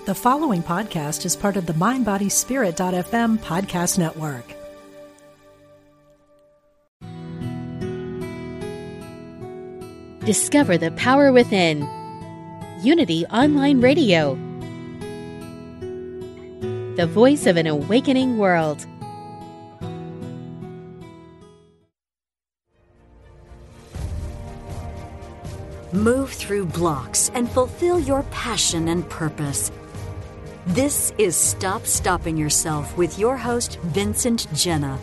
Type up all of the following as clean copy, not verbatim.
The following podcast is part of the MindBodySpirit.fm podcast network. Discover the power within. Unity Online Radio. The voice of an awakening world. Move through blocks and fulfill your passion and purpose. This is Stop Stopping Yourself with your host, Vincent Genna.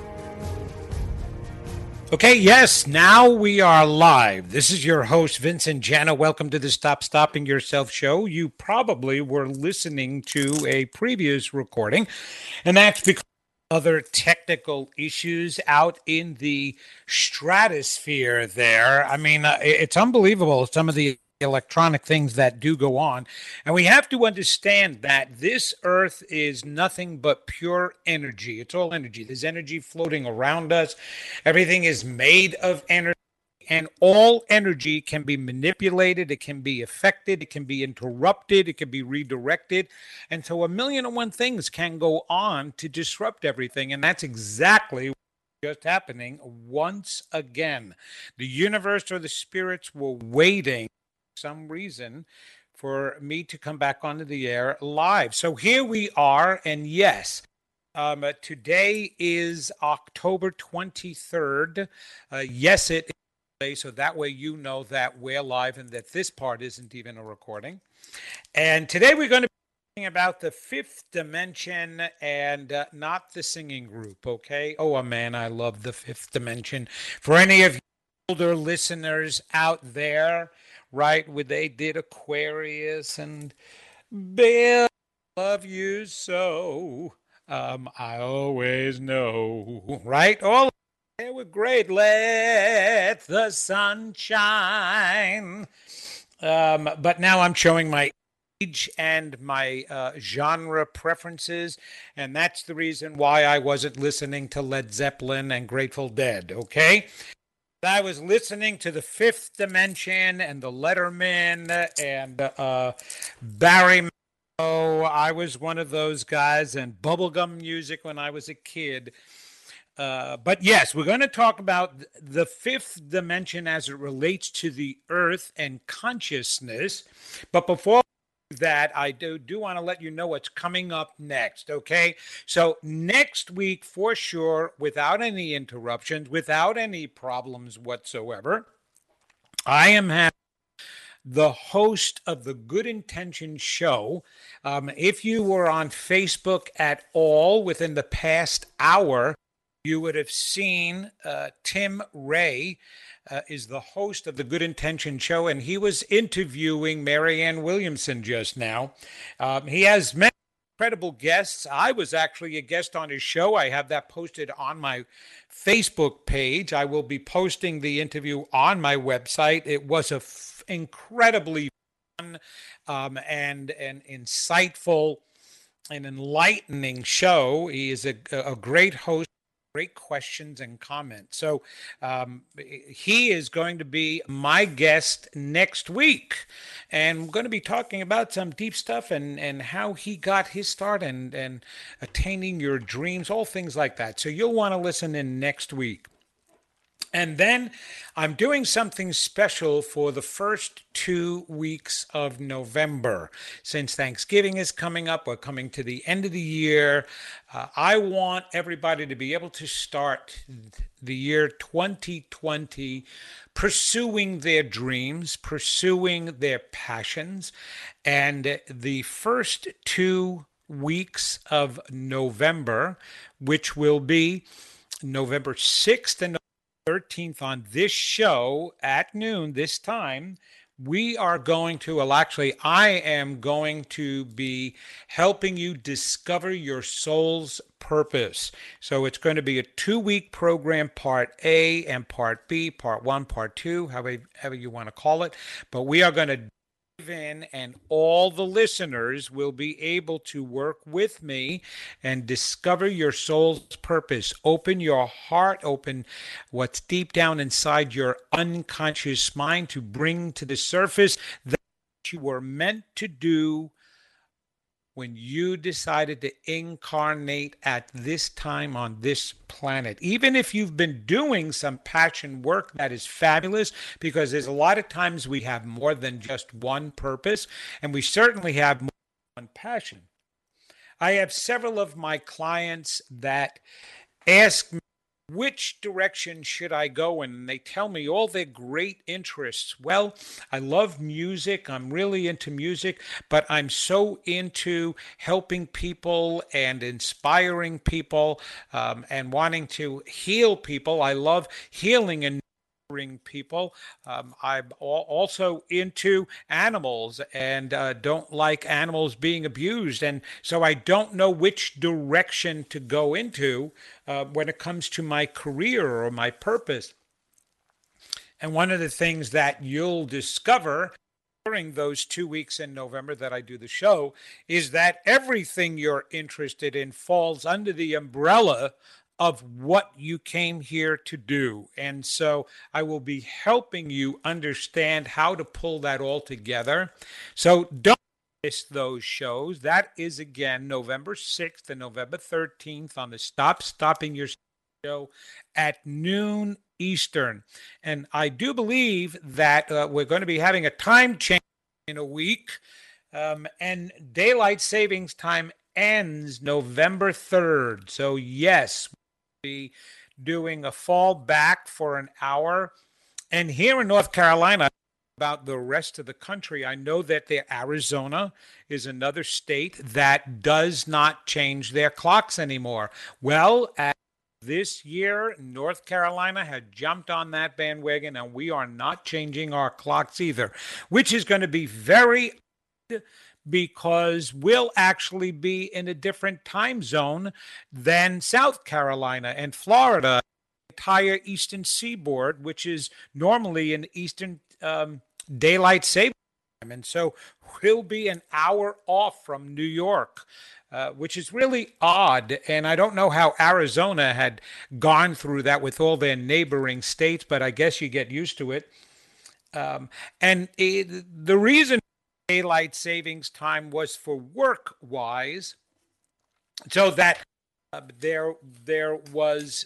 Okay, yes, now we are live. This is your host, Vincent Genna. Welcome to the Stop Stopping Yourself show. You probably were listening to a previous recording, and that's because other technical issues out in the stratosphere there. I mean, it's unbelievable, some of the electronic things that do go on. And we have to understand that this earth is nothing but pure energy. It's all energy. There's energy floating around us. Everything is made of energy. And all energy can be manipulated, it can be affected, it can be interrupted, it can be redirected. And so 1,000,001 things can go on to disrupt everything. And that's exactly what's just happening once again. The universe or the spirits were waiting for some reason for me to come back onto the air live. So here we are. And yes, today is October 23rd. Yes, it is. So that way you know that we're live and that this part isn't even a recording. And today we're going to be talking about the fifth dimension and not the singing group, okay? Oh, man, I love the fifth dimension. For any of you older listeners out there, right, where they did Aquarius and Bill, love you so, I always know, right? All they were great. Let the sun shine. But now I'm showing my age and my genre preferences, and that's the reason why I wasn't listening to Led Zeppelin and Grateful Dead, okay? I was listening to the Fifth Dimension and the Letterman and Barry Manilow. I was one of those guys, and bubblegum music when I was a kid. But yes, we're going to talk about the fifth dimension as it relates to the earth and consciousness. But before that, I do want to let you know what's coming up next, okay? So next week, for sure, without any interruptions, without any problems whatsoever, I am having the host of the Good Intention Show. If you were on Facebook at all within the past hour, you would have seen Tim Ray is the host of the Good Intention Show, and he was interviewing Marianne Williamson just now. He has many incredible guests. I was actually a guest on his show. I have that posted on my Facebook page. I will be posting the interview on my website. It was a incredibly fun and insightful and enlightening show. He is a great host. Great questions and comments. So he is going to be my guest next week. And we're going to be talking about some deep stuff and how he got his start and attaining your dreams, all things like that. So you'll want to listen in next week. And then I'm doing something special for the first 2 weeks of November. Since Thanksgiving is coming up, we're coming to the end of the year. I want everybody to be able to start the year 2020 pursuing their dreams, pursuing their passions. And the first 2 weeks of November, which will be November 6th and 13th on this show at noon this time, we are going to, well, actually, I am going to be helping you discover your soul's purpose. So it's going to be a 2-week program, part A and part B, part 1, part 2, however you want to call it. But we are going to in, and all the listeners will be able to work with me and discover your soul's purpose. Open your heart, open what's deep down inside your unconscious mind to bring to the surface that you were meant to do when you decided to incarnate at this time on this planet. Even if you've been doing some passion work, that is fabulous, because there's a lot of times we have more than just one purpose, and we certainly have more than one passion. I have several of my clients that ask me, which direction should I go in? And they tell me all their great interests. Well, I love music. I'm really into music, but I'm so into helping people and inspiring people, and wanting to heal people. I love healing and people. I'm also into animals and don't like animals being abused. And so I don't know which direction to go into when it comes to my career or my purpose. And one of the things that you'll discover during those 2 weeks in November that I do the show is that everything you're interested in falls under the umbrella of what you came here to do. And so I will be helping you understand how to pull that all together. So don't miss those shows. That is again November 6th and November 13th on the Stop Stopping Your show at noon Eastern. And I do believe that we're going to be having a time change in a week, and daylight savings time ends November 3rd. So yes, be doing a fall back for an hour. And here in North Carolina, about the rest of the country, I know that Arizona is another state that does not change their clocks anymore. Well, this year, North Carolina had jumped on that bandwagon, and we are not changing our clocks either, which is going to be very odd, because we'll actually be in a different time zone than South Carolina and Florida, entire eastern seaboard, which is normally an eastern daylight saving time. And so we'll be an hour off from New York, which is really odd. And I don't know how Arizona had gone through that with all their neighboring states, but I guess you get used to it. The reason daylight savings time was for work wise, so that there was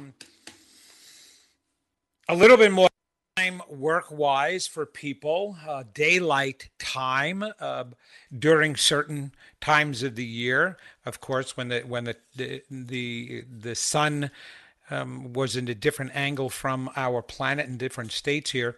a little bit more time work wise for people, daylight time during certain times of the year. Of course, when the sun was in a different angle from our planet in different states here.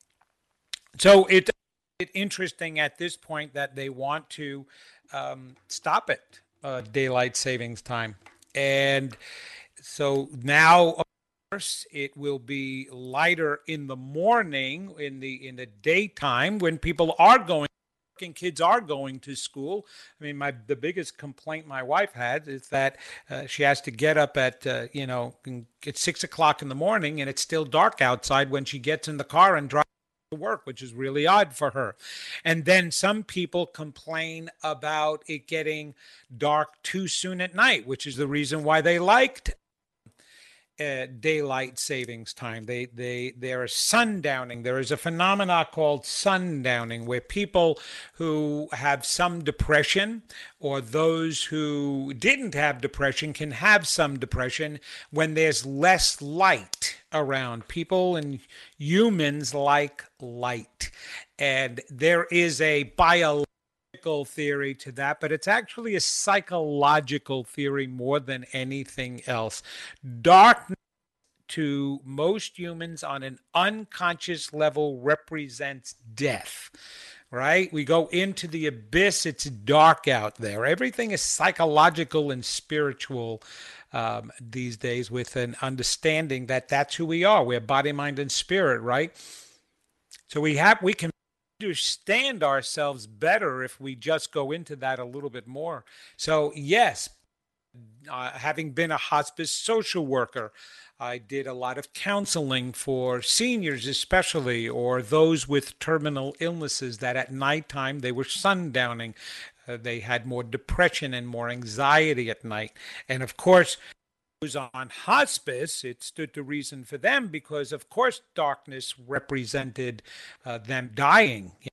So it's interesting at this point that they want to stop it, daylight savings time. And so now, of course, it will be lighter in the morning, in the daytime, when people are going, and kids are going to school. I mean, the biggest complaint my wife had is that she has to get up at at 6 o'clock in the morning, and it's still dark outside when she gets in the car and drives to work, which is really odd for her. And then some people complain about it getting dark too soon at night, which is the reason why they liked daylight savings time. There is sundowning. There is a phenomena called sundowning, where people who have some depression, or those who didn't have depression, can have some depression when there's less light around. People and humans like light, and there is a biological theory to that, but it's actually a psychological theory more than anything else. Darkness to most humans on an unconscious level represents death, right? We go into the abyss, it's dark out there. Everything is psychological and spiritual these days, with an understanding that that's who we are. We're body, mind, and spirit, right? So we can understand ourselves better if we just go into that a little bit more. So yes, having been a hospice social worker, I did a lot of counseling for seniors, especially, or those with terminal illnesses that at nighttime they were sundowning. They had more depression and more anxiety at night. And of course, those on hospice, it stood to reason for them, because of course darkness represented them dying.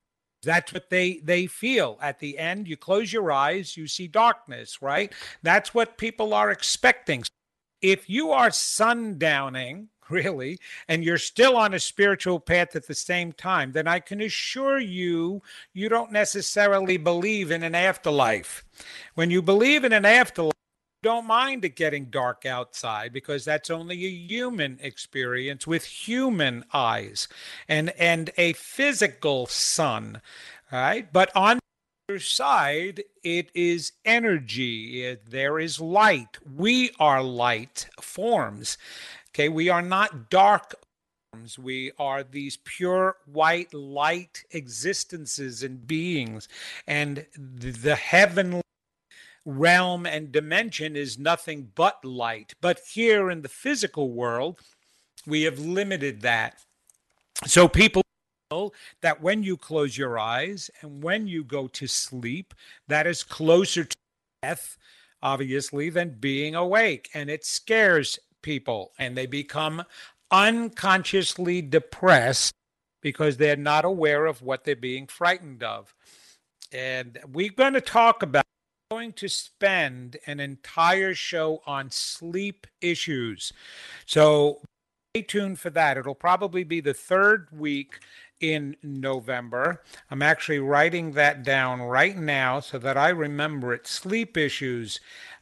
That's what they feel. At the end, you close your eyes, you see darkness, right? That's what people are expecting. If you are sundowning, really, and you're still on a spiritual path at the same time, then I can assure you, you don't necessarily believe in an afterlife. When you believe in an afterlife, you don't mind it getting dark outside because that's only a human experience with human eyes and a physical sun, right? But on the other side, it is energy. There is light. We are light forms. Okay, we are not dark forms. We are these pure white light existences and beings. And the heavenly realm and dimension is nothing but light. But here in the physical world, we have limited that. So people know that when you close your eyes and when you go to sleep, that is closer to death, obviously, than being awake. And it scares people and they become unconsciously depressed because they're not aware of what they're being frightened of. And we're going to talk about going to spend an entire show on sleep issues. So stay tuned for that. It'll probably be the third week in November. I'm actually writing that down right now so that I remember it. Sleep issues.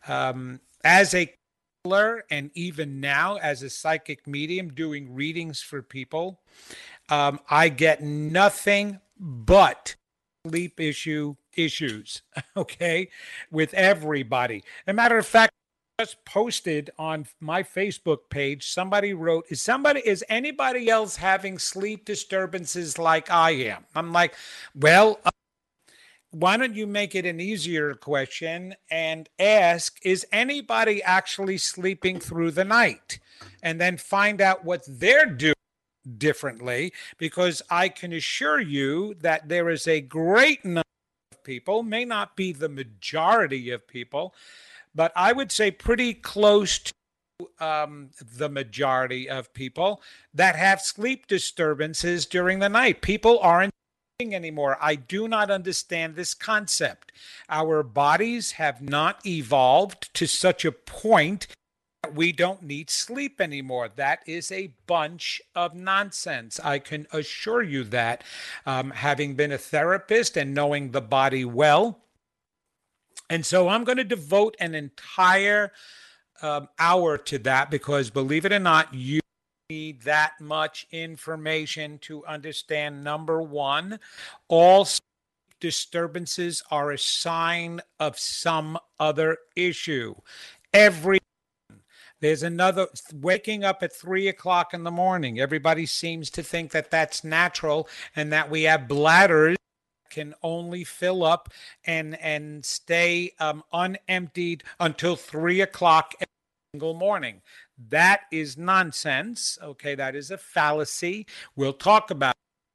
As a counselor and even now as a psychic medium doing readings for people, I get nothing but sleep issues, okay, with everybody. As a matter of fact, I just posted on my Facebook page, somebody wrote, is anybody else having sleep disturbances like I am? I'm like, well, why don't you make it an easier question and ask, is anybody actually sleeping through the night? And then find out what they're doing differently, because I can assure you that there is a great number of people, may not be the majority of people, but I would say pretty close to the majority of people that have sleep disturbances during the night. People aren't sleeping anymore. I do not understand this concept. Our bodies have not evolved to such a point we don't need sleep anymore. That is a bunch of nonsense. I can assure you that, having been a therapist and knowing the body well. And so I'm going to devote an entire hour to that because, believe it or not, you need that much information to understand. Number one, all disturbances are a sign of some other issue. There's another waking up at 3 o'clock in the morning. Everybody seems to think that that's natural and that we have bladders that can only fill up and stay unemptied until 3 o'clock every single morning. That is nonsense. Okay, that is a fallacy. We'll talk about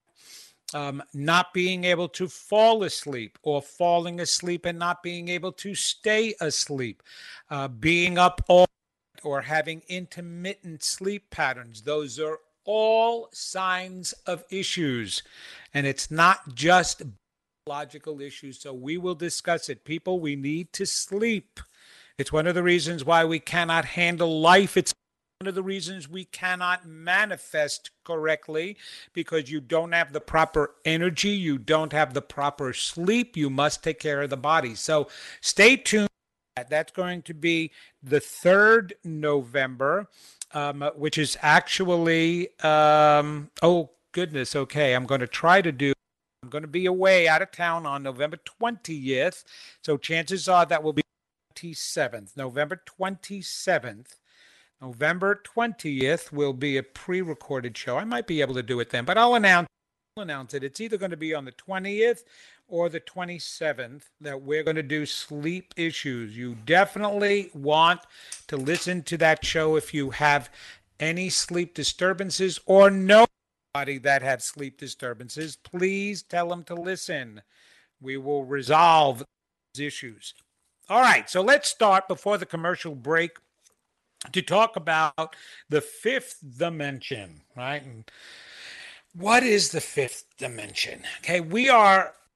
not being able to fall asleep or falling asleep and not being able to stay asleep, being up all or having intermittent sleep patterns. Those are all signs of issues. And it's not just biological issues. So we will discuss it. People, we need to sleep. It's one of the reasons why we cannot handle life. It's one of the reasons we cannot manifest correctly, because you don't have the proper energy. You don't have the proper sleep. You must take care of the body. So stay tuned. That's going to be the 3rd November, which is actually, oh, goodness. Okay, I'm going to be away out of town on November 20th. So chances are that will be 27th, November 27th. November 20th will be a pre-recorded show. I might be able to do it then, but I'll announce it. It's either going to be on the 20th or the 27th that we're going to do sleep issues. You definitely want to listen to that show if you have any sleep disturbances or know anybody that have sleep disturbances. Please tell them to listen. We will resolve these issues. All right, so let's start before the commercial break to talk about the 5th dimension, right? And what is the 5th dimension? Okay, we are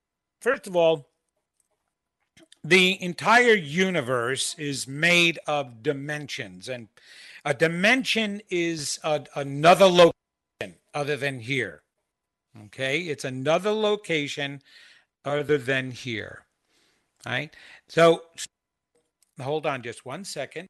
first of all, the entire universe is made of dimensions, and a dimension is another location other than here. Okay, it's another location other than here. Right? So hold on just 1 second.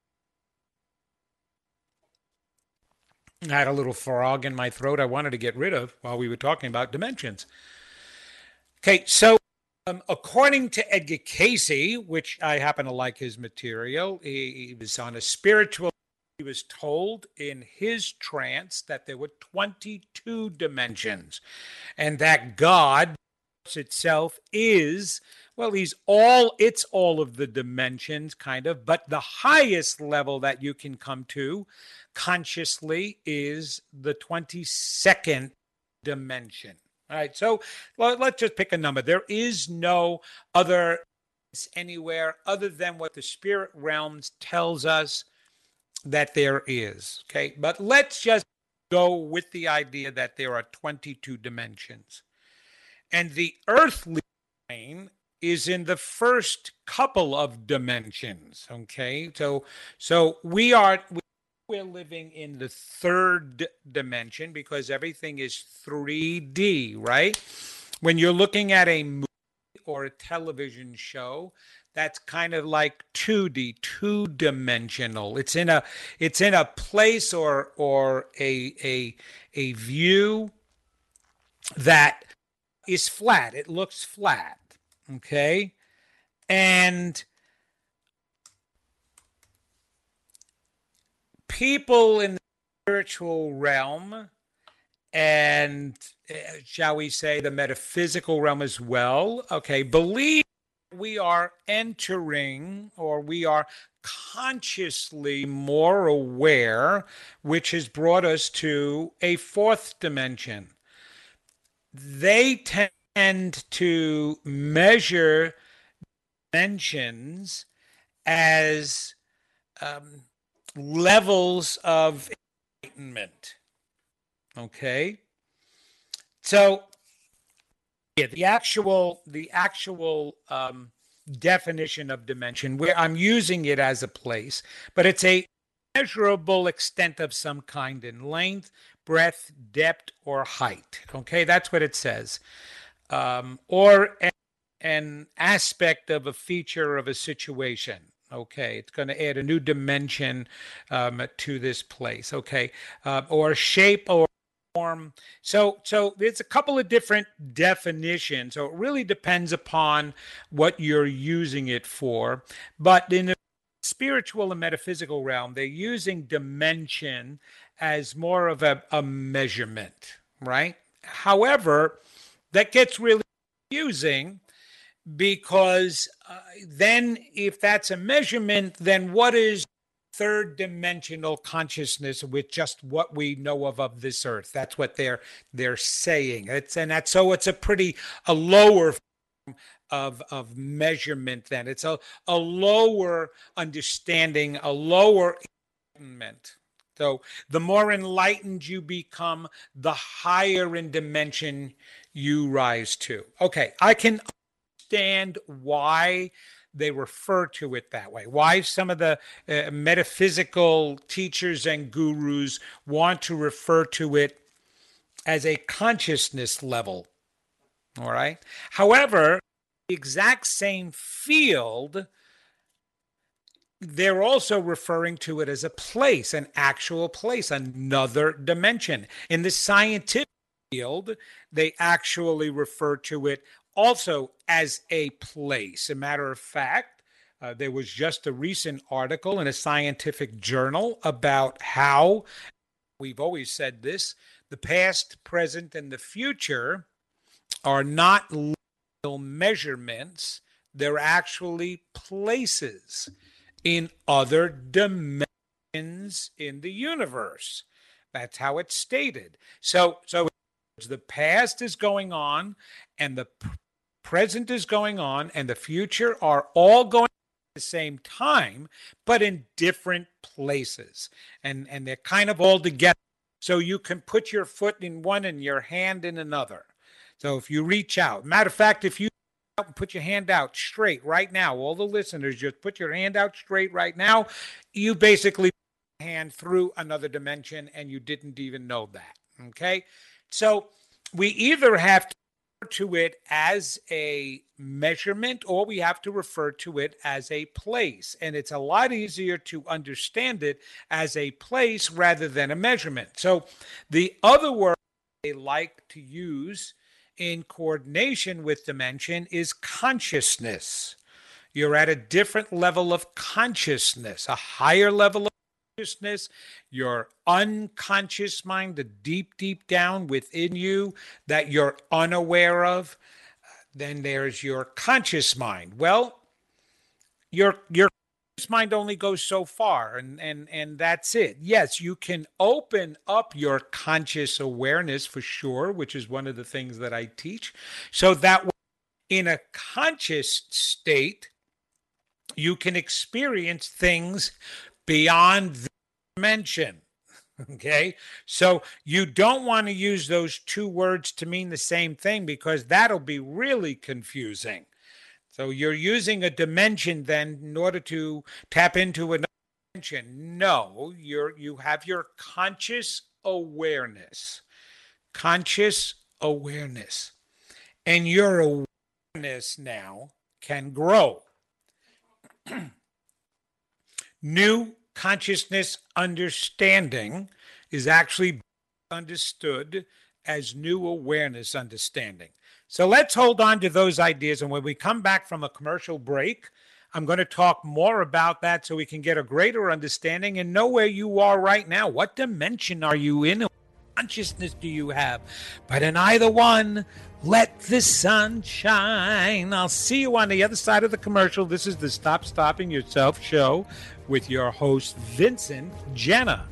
I had a little frog in my throat I wanted to get rid of while we were talking about dimensions. Okay, so according to Edgar Cayce, which I happen to like his material, he was on a spiritual. He was told in his trance that there were 22 dimensions, and that God itself is, well, it's all of the dimensions, kind of, but the highest level that you can come to consciously is the 22nd dimension. All right, so let's just pick a number. There is no other anywhere other than what the spirit realms tells us that there is. Okay, but let's just go with the idea that there are 22 dimensions. And the earthly plane is in the first couple of dimensions. Okay, so we're living in the third dimension because everything is 3D, right? When you're looking at a movie or a television show, that's kind of like 2D, two-dimensional. It's in a place or a view that is flat. It looks flat, okay? And people in the spiritual realm and, shall we say, the metaphysical realm as well, okay, believe we are entering, or we are consciously more aware, which has brought us to a fourth dimension. They tend to measure dimensions as levels of enlightenment. Okay, so yeah, the actual definition of dimension, where I'm using it as a place, but it's a measurable extent of some kind in length, breadth, depth, or height. Okay, that's what it says, or an aspect of a feature of a situation. Okay, it's going to add a new dimension to this place. Okay, or shape or form. So there's a couple of different definitions. So it really depends upon what you're using it for. But in the spiritual and metaphysical realm, they're using dimension as more of a measurement, right? However, that gets really confusing, because then if that's a measurement, then what is third dimensional consciousness with just what we know of this earth? That's what they're saying. It's a lower form of measurement. Then it's a lower understanding, a lower enlightenment. So the more enlightened you become, the higher in dimension you rise to. Okay, I can understand why they refer to it that way, why some of the metaphysical teachers and gurus want to refer to it as a consciousness level. All right. However, the exact same field, they're also referring to it as a place, an actual place, another dimension. In the scientific field, they actually refer to it also as a place. A matter of fact, there was just a recent article in a scientific journal about how, we've always said this, the past, present, and the future are not literal measurements. They're actually places in other dimensions in the universe. That's how it's stated. So the past is going on, and the present is going on, and the future are all going at the same time, but in different places. And they're kind of all together. So you can put your foot in one and your hand in another. So if you reach out, matter of fact, if you put your hand out straight right now. All the listeners, just put your hand out straight right now. You basically put your hand through another dimension and you didn't even know that. Okay? So we either have to refer to it as a measurement or we have to refer to it as a place. And it's a lot easier to understand it as a place rather than a measurement. So the other word they like to use in coordination with dimension is consciousness. You're at a different level of consciousness, a higher level of consciousness, your unconscious mind, the deep, deep down within you that you're unaware of. Then there's your conscious mind. Well, your conscious mind only goes so far, and that's it. Yes, you can open up your conscious awareness for sure, which is one of the things that I teach. So that in a conscious state, you can experience things beyond the dimension. Okay, so you don't want to use those two words to mean the same thing because that'll be really confusing. So you're using a dimension then in order to tap into another dimension. No, you have your conscious awareness. Conscious awareness. And your awareness now can grow. New consciousness understanding is actually understood as new awareness understanding. So let's hold on to those ideas. And when we come back from a commercial break, I'm going to talk more about that so we can get a greater understanding and know where you are right now. What dimension are you in? What consciousness do you have? But in either one, let the sun shine. I'll see you on the other side of the commercial. This is the Stop Stopping Yourself show with your host, Vincent Genna.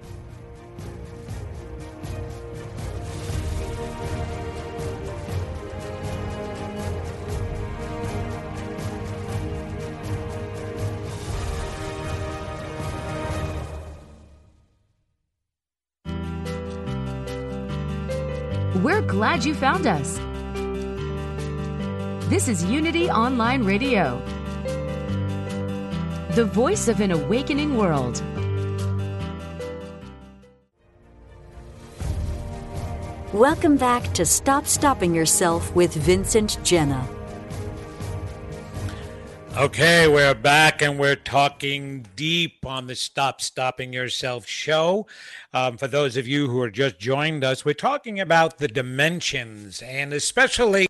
We're glad you found us. This is Unity Online Radio, the voice of an awakening world. Welcome back to Stop Stopping Yourself with Vincent Genna. Okay, we're back and we're talking deep on the Stop Stopping Yourself show. For those of you who are just joined us, we're talking about the dimensions, and especially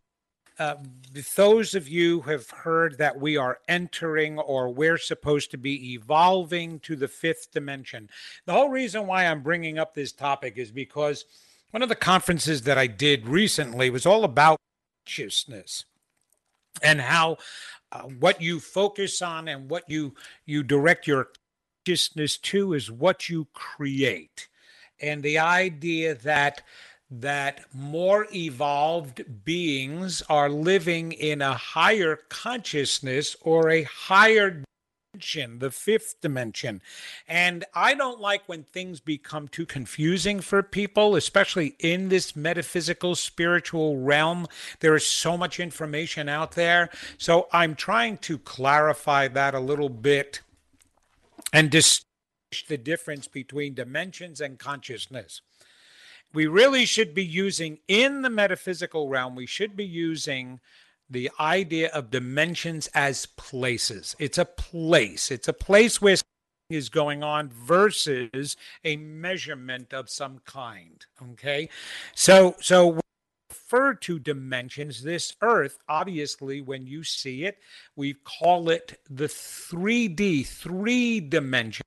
those of you who have heard that we are entering or we're supposed to be evolving to the fifth dimension. The whole reason why I'm bringing up this topic is because one of the conferences that I did recently was all about consciousness and how what you focus on and what you direct your consciousness to is what you create. And the idea that more evolved beings are living in a higher consciousness or a higher dimension, the fifth dimension. And I don't like when things become too confusing for people, especially in this metaphysical spiritual realm. There is so much information out there. So I'm trying to clarify that a little bit and distinguish the difference between dimensions and consciousness. We really should be using, in the metaphysical realm, we should be using the idea of dimensions as places. It's a place. It's a place where something is going on versus a measurement of some kind. Okay? So we refer to dimensions. This earth, obviously, when you see it, we call it the 3D, three dimension.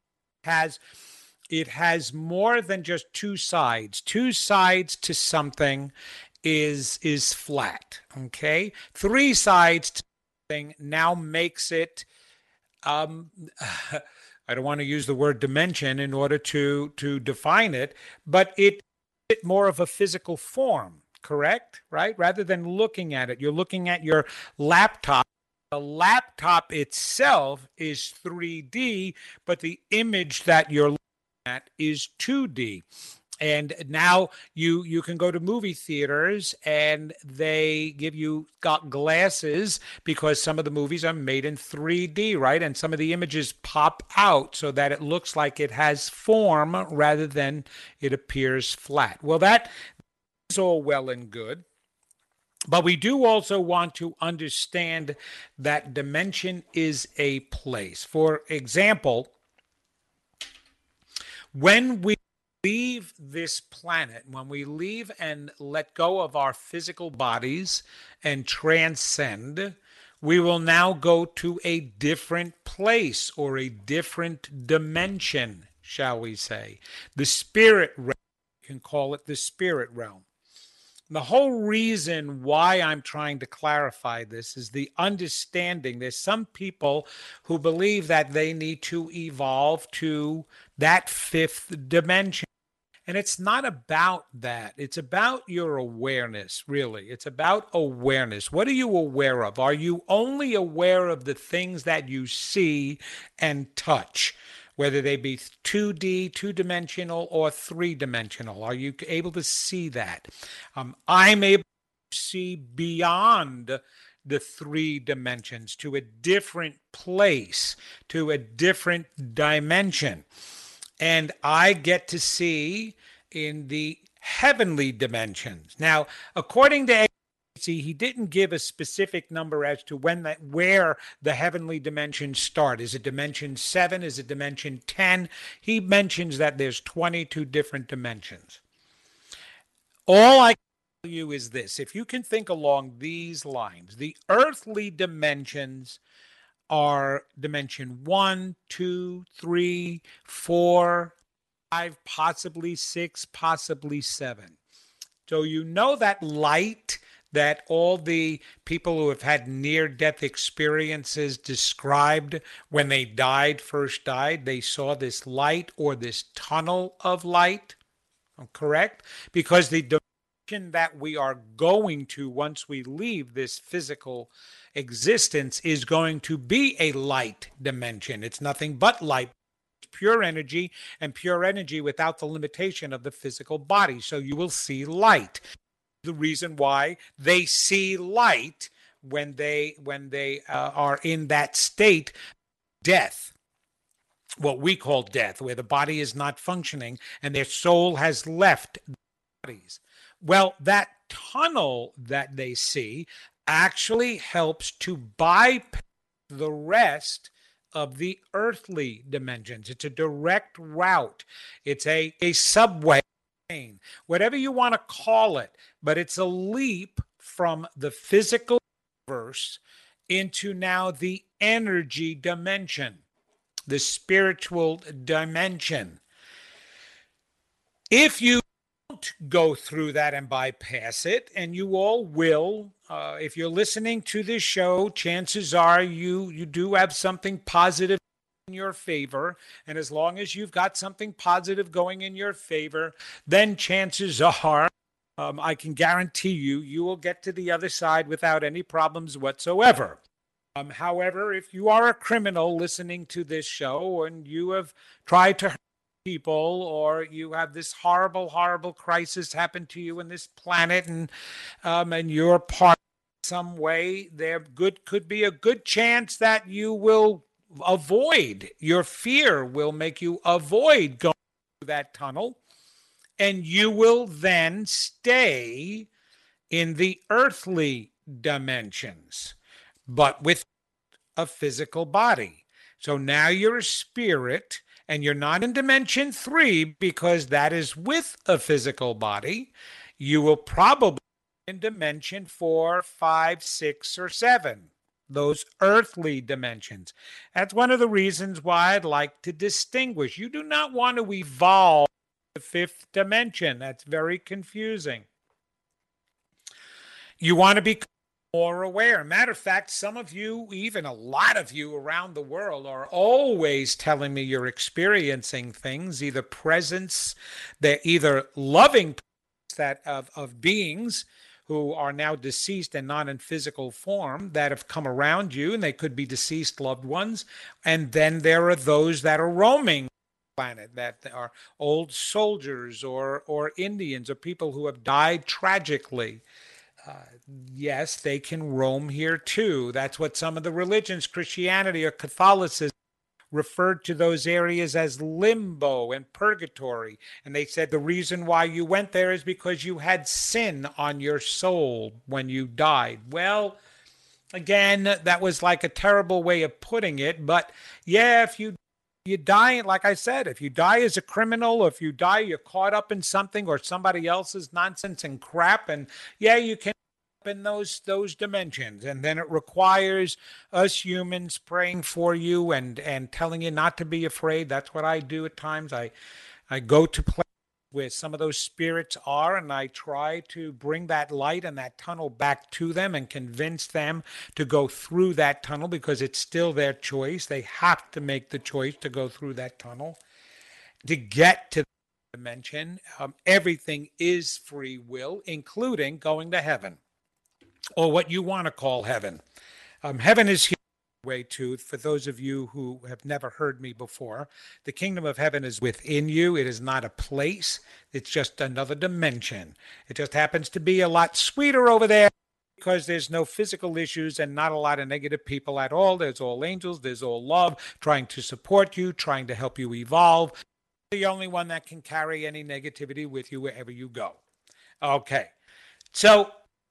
It has more than just two sides. Two sides to something is flat, okay? Three sides to something now makes it, I don't want to use the word dimension in order to define it, but it's more of a physical form, correct? Right? Rather than looking at it, you're looking at your laptop. The laptop itself is 3D, but the image that you're looking at is 2D. And now you can go to movie theaters and they give you got glasses because some of the movies are made in 3D, right? And some of the images pop out so that it looks like it has form rather than it appears flat. Well, that is all well and good. But we do also want to understand that dimension is a place. For example, when we leave this planet, when we leave and let go of our physical bodies and transcend, we will now go to a different place or a different dimension, shall we say. The spirit realm, you can call it the spirit realm. The whole reason why I'm trying to clarify this is the understanding. There's some people who believe that they need to evolve to that fifth dimension. And it's not about that. It's about your awareness, really. It's about awareness. What are you aware of? Are you only aware of the things that you see and touch, whether they be 2D, two-dimensional, or three-dimensional? Are you able to see that? I'm able to see beyond the three dimensions to a different place, to a different dimension. And I get to see in the heavenly dimensions. Now, according to he didn't give a specific number as to where the heavenly dimensions start. Is it dimension 7? Is it dimension 10? He mentions that there's 22 different dimensions. All I can tell you is this. If you can think along these lines, the earthly dimensions are dimension 1, 2, 3, 4, 5, possibly 6, possibly 7. So you know that light that all the people who have had near-death experiences described when they first died, they saw this light or this tunnel of light, correct? Because the dimension that we are going to once we leave this physical existence is going to be a light dimension. It's nothing but light. It's pure energy, and pure energy without the limitation of the physical body. So you will see light. The reason why they see light when they are in that state, death, what we call death, where the body is not functioning and their soul has left the bodies. Well, that tunnel that they see actually helps to bypass the rest of the earthly dimensions. It's a direct route. It's a subway, whatever you want to call it, but it's a leap from the physical universe into now the energy dimension, the spiritual dimension. If you go through that and bypass it, and you all will, if you're listening to this show, chances are you do have something positive in your favor, and as long as you've got something positive going in your favor, then chances are I can guarantee you will get to the other side without any problems whatsoever. However, if you are a criminal listening to this show and you have tried to people, or you have this horrible crisis happen to you in this planet, and you're part of some way, could be a good chance that you will avoid, your fear will make you avoid going through that tunnel, and you will then stay in the earthly dimensions, but with a physical body. So now you're a spirit, and you're not in dimension 3 because that is with a physical body. You will probably be in dimension 4, 5, 6, or 7, those earthly dimensions. That's one of the reasons why I'd like to distinguish. You do not want to evolve the 5th dimension. That's very confusing. You want to be more aware. Matter of fact, some of you, even a lot of you around the world, are always telling me you're experiencing things, either presence, they're either loving that of beings who are now deceased and not in physical form that have come around you, and they could be deceased loved ones. And then there are those that are roaming planet that are old soldiers or Indians or people who have died tragically. Yes, they can roam here too. That's what some of the religions, Christianity or Catholicism, referred to those areas as limbo and purgatory. And they said the reason why you went there is because you had sin on your soul when you died. Well, again, that was like a terrible way of putting it. But yeah, if you die, like I said, if you die as a criminal, or if you die, you're caught up in something or somebody else's nonsense and crap. And yeah, you can in those dimensions, and then it requires us humans praying for you and telling you not to be afraid. That's what I do at times. I go to places where some of those spirits are, and I try to bring that light and that tunnel back to them and convince them to go through that tunnel, because it's still their choice. They have to make the choice to go through that tunnel to get to the dimension. Everything is free will, including going to heaven, or what you want to call heaven. Heaven is here way too. For those of you who have never heard me before, the kingdom of heaven is within you. It is not a place. It's just another dimension. It just happens to be a lot sweeter over there because there's no physical issues and not a lot of negative people at all. There's all angels. There's all love trying to support you, trying to help you evolve. The only one that can carry any negativity with you wherever you go. Okay. So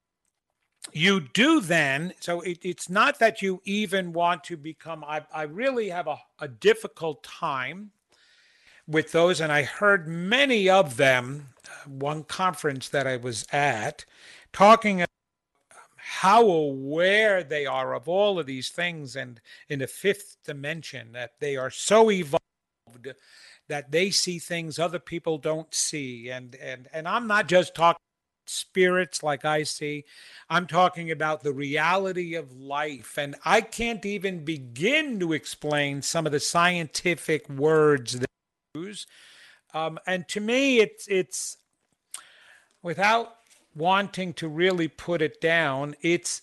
you do then, so it's not that you even want to become, I really have a difficult time with those, and I heard many of them, one conference that I was at, talking about how aware they are of all of these things, and in the fifth dimension, that they are so evolved that they see things other people don't see. And I'm not just talking spirits like I see. I'm talking about the reality of life. And I can't even begin to explain some of the scientific words they use. And to me, it's without wanting to really put it down, it's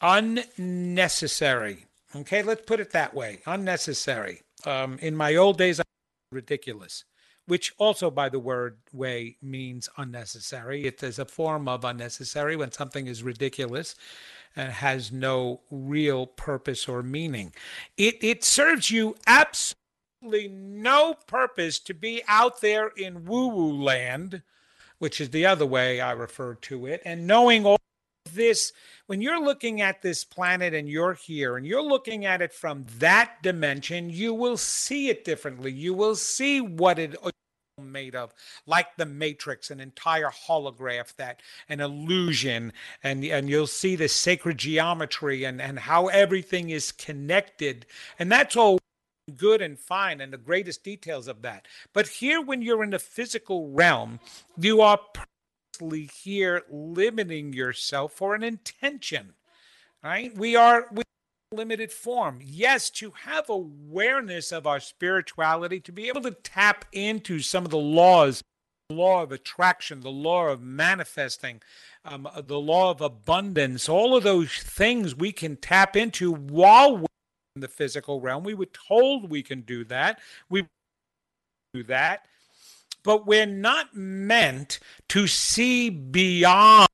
unnecessary. Okay, let's put it that way. Unnecessary. In my old days, I was ridiculous, which also, by the word way, means unnecessary. It is a form of unnecessary when something is ridiculous and has no real purpose or meaning. It serves you absolutely no purpose to be out there in woo-woo land, which is the other way I refer to it, and knowing all this. When you're looking at this planet and you're here and you're looking at it from that dimension, you will see it differently. You will see what it is made of, like the Matrix, an entire holograph, that an illusion, and you'll see the sacred geometry and how everything is connected. And that's all good and fine, and the greatest details of that. But here, when you're in the physical realm, you are here limiting yourself for an intention, right? We are limited form. Yes, to have awareness of our spirituality, to be able to tap into some of the laws, the law of attraction, the law of manifesting, the law of abundance, all of those things we can tap into while we're in the physical realm. We were told we can do that. We do that. But we're not meant to see beyond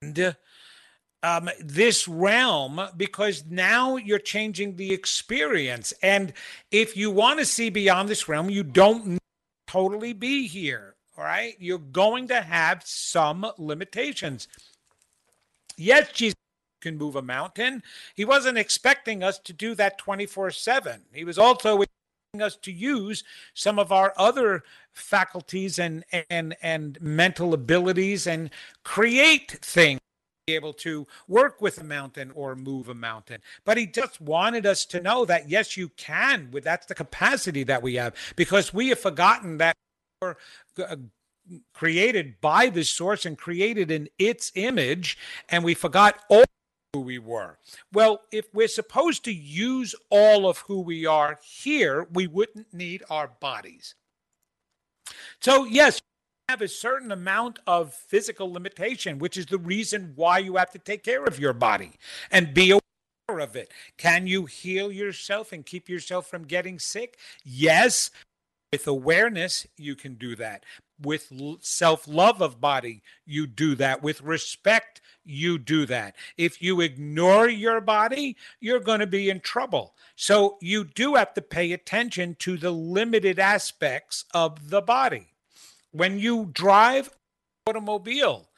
this realm, because now you're changing the experience. And if you want to see beyond this realm, you don't need to totally be here, all right? You're going to have some limitations. Yes, Jesus can move a mountain. He wasn't expecting us to do that 24/7. He was also us to use some of our other faculties and mental abilities and create things, be able to work with a mountain or move a mountain. But he just wanted us to know that, yes, you can. That's the capacity that we have, because we have forgotten that we're created by the source and created in its image, and we forgot all who we were. Well, if we're supposed to use all of who we are here, we wouldn't need our bodies. So yes, you have a certain amount of physical limitation, which is the reason why you have to take care of your body and be aware of it. Can you heal yourself and keep yourself from getting sick? Yes. With awareness, you can do that. With self-love of body, you do that. With respect, you do that. If you ignore your body, you're going to be in trouble. So you do have to pay attention to the limited aspects of the body. When you drive an automobile,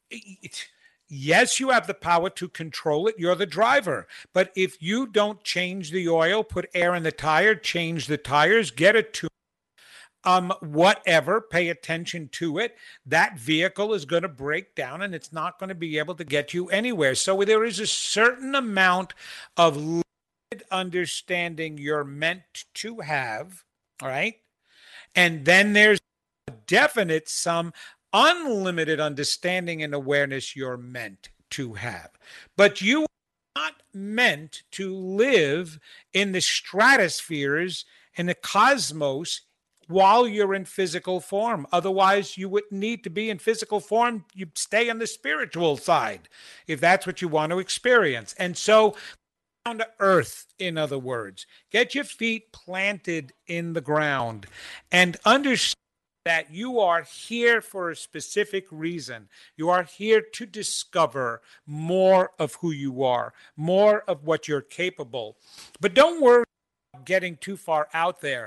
yes, you have the power to control it. You're the driver. But if you don't change the oil, put air in the tire, change the tires, get it to whatever, pay attention to it, that vehicle is going to break down and it's not going to be able to get you anywhere. So there is a certain amount of limited understanding you're meant to have, all right? And then there's a definite, some unlimited understanding and awareness you're meant to have. But you are not meant to live in the stratospheres and the cosmos while you're in physical form. Otherwise, you wouldn't need to be in physical form. You'd stay on the spiritual side if that's what you want to experience. And so, down to earth, in other words, get your feet planted in the ground and understand that you are here for a specific reason. You are here to discover more of who you are, more of what you're capable. But don't worry about getting too far out there.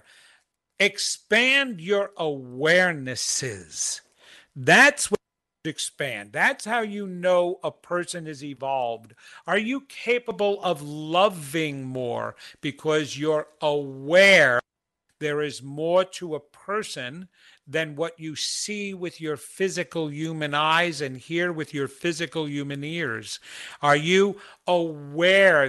Expand your awarenesses. That's what you expand. That's how you know a person is evolved. Are you capable of loving more because you're aware there is more to a person than what you see with your physical human eyes and hear with your physical human ears? Are you aware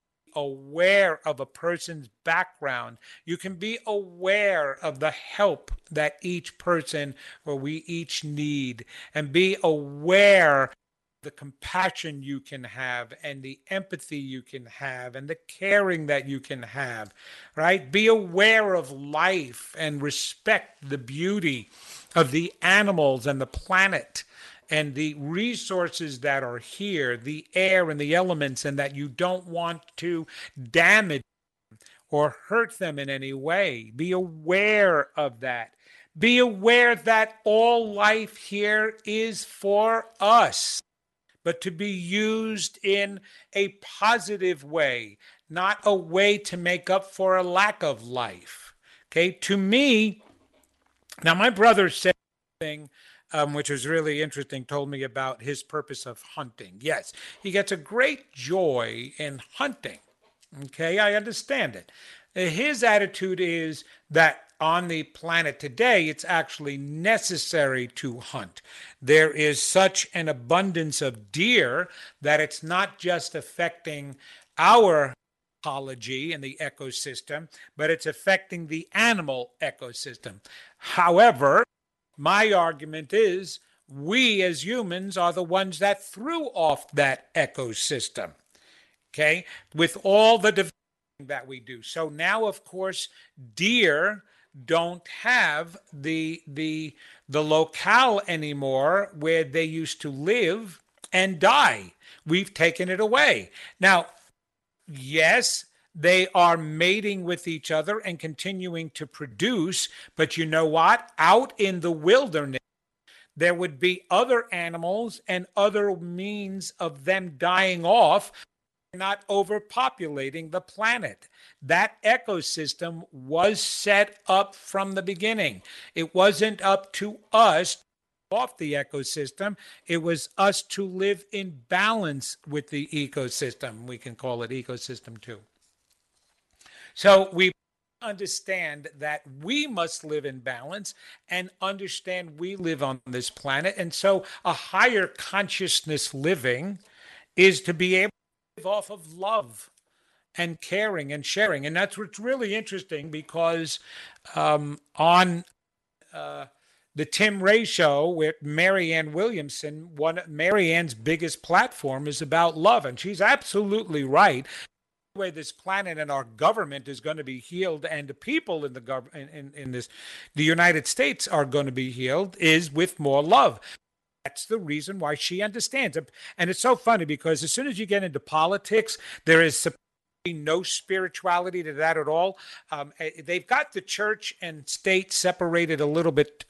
of a person's background? You can be aware of the help that each person or we each need, and be aware of the compassion you can have and the empathy you can have and the caring that you can have, right? Be aware of life and respect the beauty of the animals and the planet and the resources that are here, the air and the elements, and that you don't want to damage or hurt them in any way. Be aware of that. Be aware that all life here is for us, but to be used in a positive way, not a way to make up for a lack of life. Okay, to me, now my brother said something which was really interesting, told me about his purpose of hunting. Yes, he gets a great joy in hunting. Okay, I understand it. His attitude is that on the planet today, it's actually necessary to hunt. There is such an abundance of deer that it's not just affecting our ecology and the ecosystem, but it's affecting the animal ecosystem. However, my argument is we as humans are the ones that threw off that ecosystem, okay, with all the development that we do. So now, of course, deer don't have the locale anymore where they used to live and die. We've taken it away. Now, yes, they are mating with each other and continuing to produce, but you know what? Out in the wilderness, there would be other animals and other means of them dying off, not overpopulating the planet. That ecosystem was set up from the beginning. It wasn't up to us to off the ecosystem. It was us to live in balance with the ecosystem. We can call it ecosystem too. So we understand that we must live in balance and understand we live on this planet. And so a higher consciousness living is to be able to live off of love and caring and sharing. And that's what's really interesting, because on the Tim Ray Show with Marianne Williamson, Marianne's biggest platform is about love. And she's absolutely right. The way this planet and our government is going to be healed, and the people in the United States are going to be healed, is with more love. That's the reason why she understands. And it's so funny, because as soon as you get into politics, there is no spirituality to that at all. They've got the church and state separated a little bit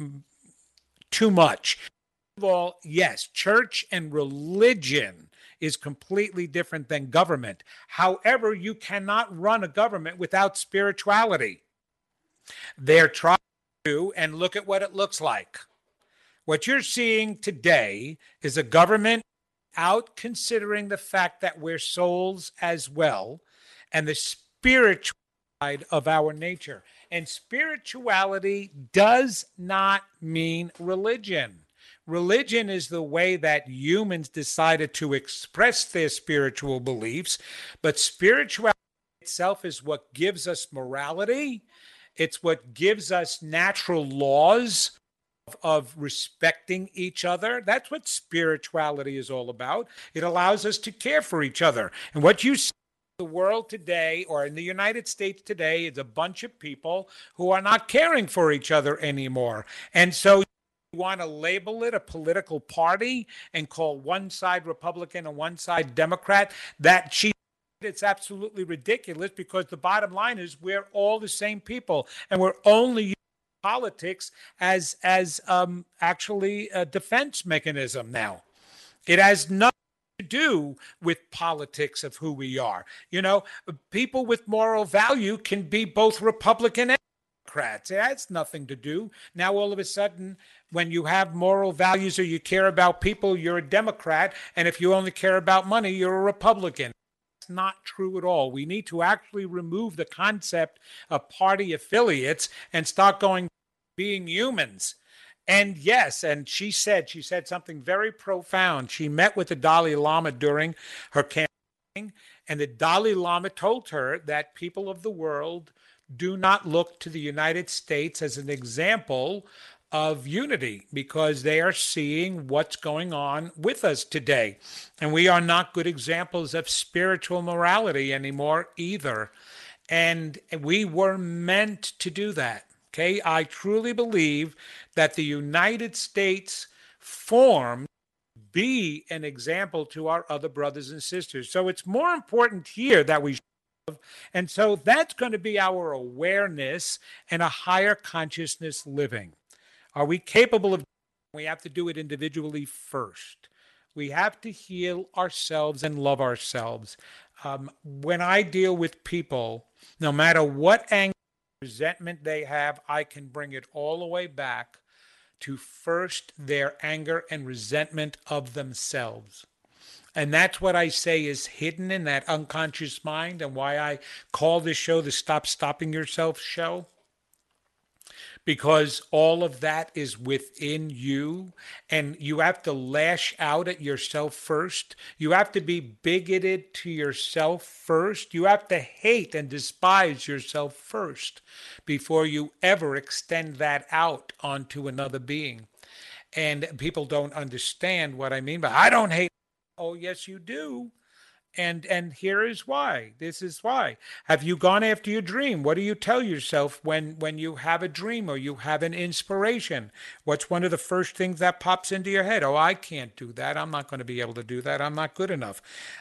too much. First of all, yes, church and religion is completely different than government. However, you cannot run a government without spirituality. They're trying to, and look at what it looks like. What you're seeing today is a government out considering the fact that we're souls as well, and the spiritual side of our nature. And spirituality does not mean religion. Religion is the way that humans decided to express their spiritual beliefs, but spirituality itself is what gives us morality. It's what gives us natural laws of respecting each other. That's what spirituality is all about. It allows us to care for each other. And what you see in the world today, or in the United States today, is a bunch of people who are not caring for each other anymore. And so you want to label it a political party and call one side Republican and one side Democrat. It's absolutely ridiculous, because the bottom line is we're all the same people, and we're only using politics as actually a defense mechanism now. It has nothing to do with politics of who we are. You know, people with moral value can be both Republican and Democrats. It has nothing to do. Now, all of a sudden, when you have moral values or you care about people, you're a Democrat. And if you only care about money, you're a Republican. That's not true at all. We need to actually remove the concept of party affiliates and start being humans. And yes, and she said something very profound. She met with the Dalai Lama during her campaign, and the Dalai Lama told her that people of the world do not look to the United States as an example of unity, because they are seeing what's going on with us today. And we are not good examples of spiritual morality anymore either. And we were meant to do that. Okay, I truly believe that the United States formed be an example to our other brothers and sisters. So it's more important here that we show. And so that's going to be our awareness and a higher consciousness living. Are we capable of? We have to do it individually first. We have to heal ourselves and love ourselves. When I deal with people, no matter what anger, resentment they have, I can bring it all the way back to first their anger and resentment of themselves. And that's what I say is hidden in that unconscious mind, and why I call this show the Stop Stopping Yourself show. Because all of that is within you, and you have to lash out at yourself first. You have to be bigoted to yourself first. You have to hate and despise yourself first before you ever extend that out onto another being. And people don't understand what I mean by, I don't hate. Oh, yes, you do. And here is why. This is why. Have you gone after your dream? What do you tell yourself when you have a dream or you have an inspiration? What's one of the first things that pops into your head? Oh, I can't do that. I'm not going to be able to do that. I'm not good enough.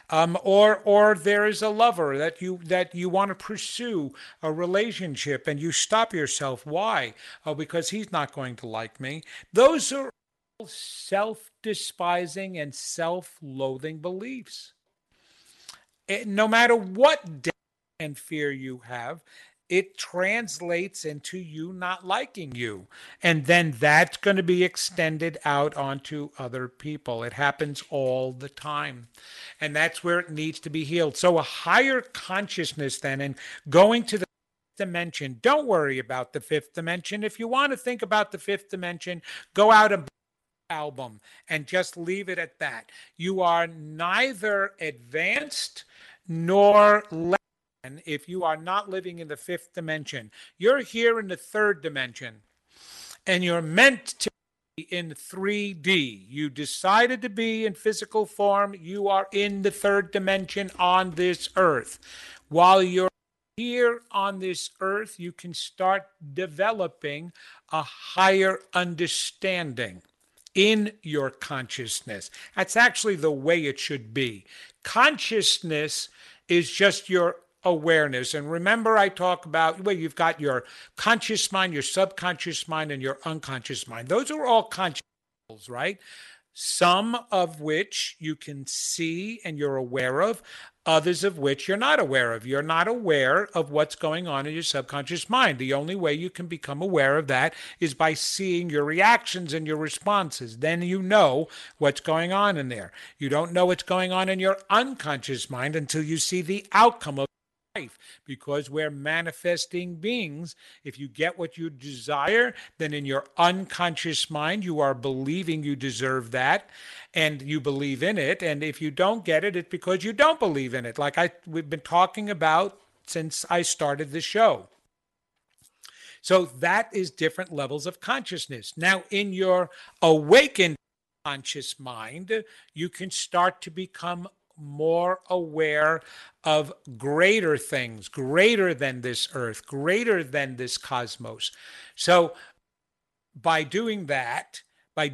Or there is a lover that you want to pursue a relationship, and you stop yourself. Why? Oh, because he's not going to like me. Those are all self-despising and self-loathing beliefs. No matter what doubt and fear you have, it translates into you not liking you. And then that's going to be extended out onto other people. It happens all the time. And that's where it needs to be healed. So a higher consciousness then, and going to the dimension. Don't worry about the fifth dimension. If you want to think about the fifth dimension, go out and album and just leave it at that. You are neither advanced nor less if you are not living in the fifth dimension. You're here in the third dimension, and you're meant to be in 3D. You decided to be in physical form. You are in the third dimension on this earth. While you're here on this earth, you can start developing a higher understanding in your consciousness. That's actually the way it should be. Consciousness is just your awareness. And remember, I talk about, well, you've got your conscious mind, your subconscious mind, and your unconscious mind. Those are all conscious, right? Some of which you can see and you're aware of, others of which you're not aware of. You're not aware of what's going on in your subconscious mind. The only way you can become aware of that is by seeing your reactions and your responses. Then you know what's going on in there. You don't know what's going on in your unconscious mind until you see the outcome of life, because we're manifesting beings. If you get what you desire, then in your unconscious mind you are believing you deserve that and you believe in it. And if you don't get it, it's because you don't believe in it, like we've been talking about since I started the show. So that is different levels of consciousness. Now, in your awakened conscious mind, you can start to become more aware of greater things, greater than this earth, greater than this cosmos. So by doing that,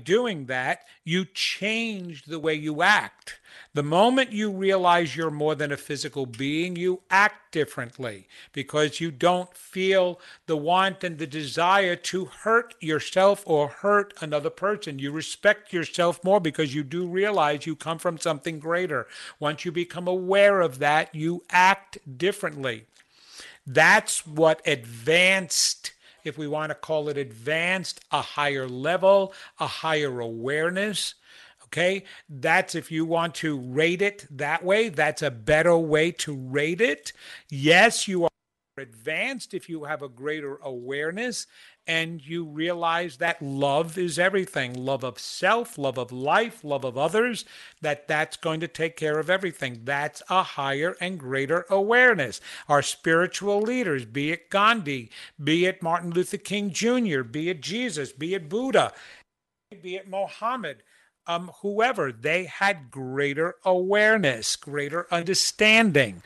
you change the way you act. The moment you realize you're more than a physical being, you act differently because you don't feel the want and the desire to hurt yourself or hurt another person. You respect yourself more because you do realize you come from something greater. Once you become aware of that, you act differently. That's what advanced, if we want to call it advanced, a higher level, a higher awareness. Okay, that's, if you want to rate it that way, that's a better way to rate it. Yes, you are advanced if you have a greater awareness and you realize that love is everything. Love of self, love of life, love of others, that's going to take care of everything. That's a higher and greater awareness. Our spiritual leaders, be it Gandhi, be it Martin Luther King Jr., be it Jesus, be it Buddha, be it Mohammed, whoever, they had greater awareness, greater understanding.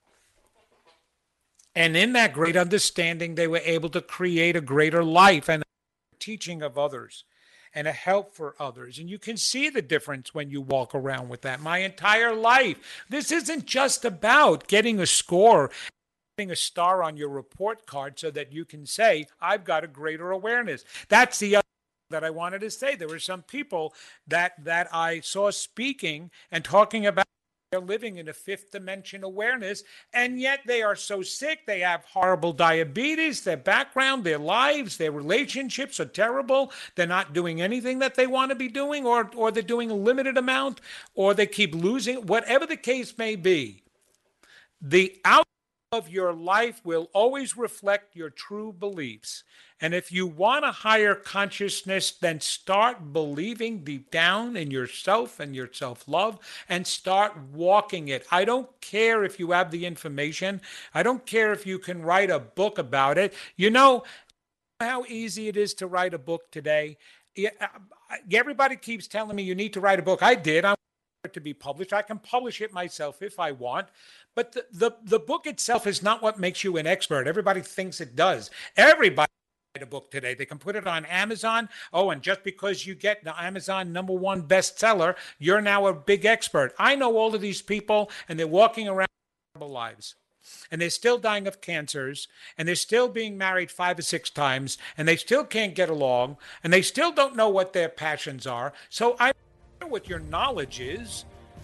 And in that great understanding, they were able to create a greater life and a teaching of others and a help for others. And you can see the difference when you walk around with that. My entire life, this isn't just about getting a score, getting a star on your report card so that you can say, I've got a greater awareness. That's the other that I wanted to say. There were some people that I saw speaking and talking about they're living in a fifth dimension awareness, and yet they are so sick. They have horrible diabetes, their background, their lives, their relationships are terrible. They're not doing anything that they want to be doing, or they're doing a limited amount, or they keep losing. Whatever the case may be, the outcome of your life will always reflect your true beliefs. And if you want a higher consciousness, then start believing deep down in yourself and your self-love and start walking it. I don't care if you have the information. I don't care if you can write a book about it. You know how easy it is to write a book today? Everybody keeps telling me you need to write a book. I did. I want it to be published. I can publish it myself if I want. But the book itself is not what makes you an expert. Everybody thinks it does. Everybody can write a book today. They can put it on Amazon. Oh, and just because you get the Amazon #1 bestseller, you're now a big expert. I know all of these people, and they're walking around their lives. And they're still dying of cancers, and they're still being married 5 or 6 times, and they still can't get along, and they still don't know what their passions are. So I don't know what your knowledge is.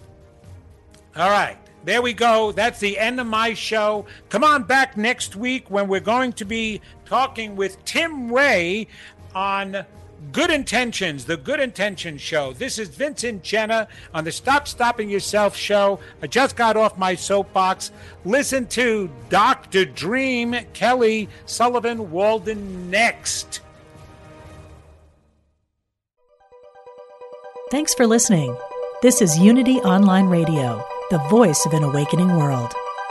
All right, there we go. That's the end of my show. Come on back next week when we're going to be talking with Tim Ray on Good Intentions, the Good Intentions Show. This is Vincent Genna on the Stop Stopping Yourself show. I just got off my soapbox. Listen to Dr. Dream, Kelly Sullivan Walden next. Thanks for listening. This is Unity Online Radio, the voice of an awakening world.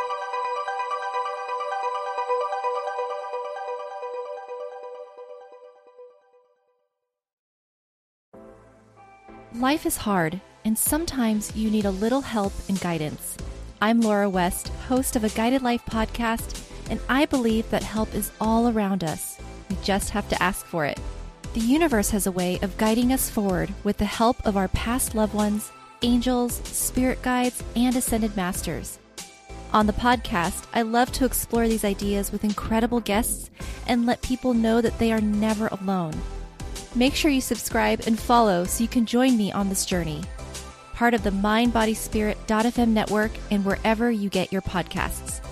Life is hard, and sometimes you need a little help and guidance. I'm Laura West, host of a Guided Life podcast, and I believe that help is all around us. We just have to ask for it. The universe has a way of guiding us forward with the help of our past loved ones, angels, spirit guides, and ascended masters. On the podcast, I love to explore these ideas with incredible guests and let people know that they are never alone. Make sure you subscribe and follow so you can join me on this journey. Part of the MindBodySpirit.fm network and wherever you get your podcasts.